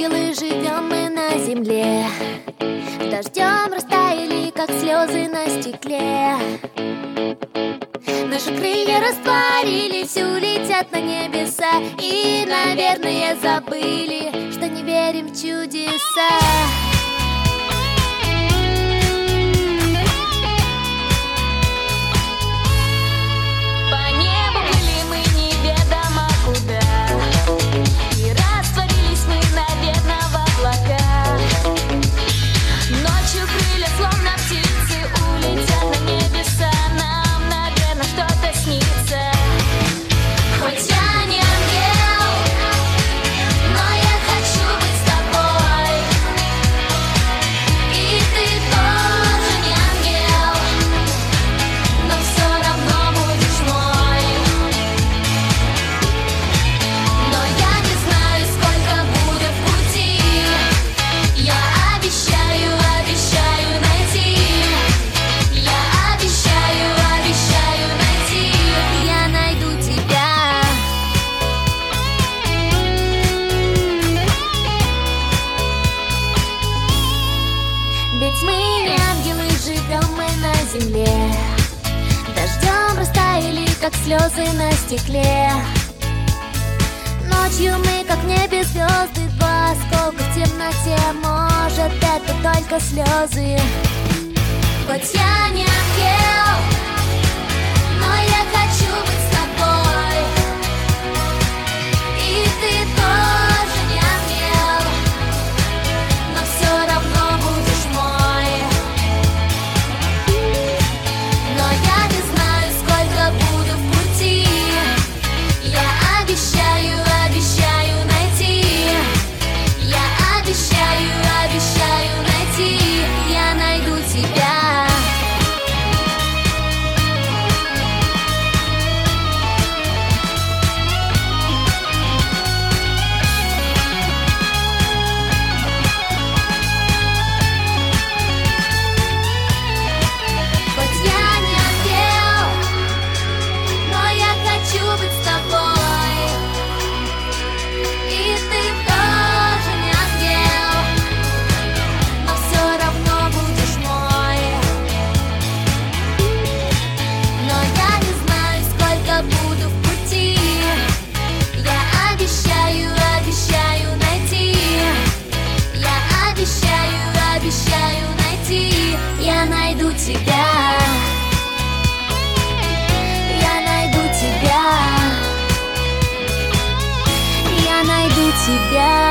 ангелы, живем мы на земле. Дождем растаяли, как слезы на стекле. Наши крылья растворились, улетят на небеса. И, наверное, забыли, что не верим в чудеса. Ведь мы не ангелы, живем мы на земле. Дождем растаяли, как слезы на стекле. Ночью мы, как в небе звезды, два осколка в темноте. Может, это только слезы. Хоть я не ангел, но я хочу быть с тобой. И ты тоже не ангел, но все равно будешь мой. Но я не знаю, сколько буду в пути. Я обещаю, обещаю найти. Я обещаю, обещаю найти. Я найду тебя. Буду в пути. Я обещаю, обещаю найти. Я обещаю, обещаю найти. Я найду тебя. Я найду тебя. Я найду тебя.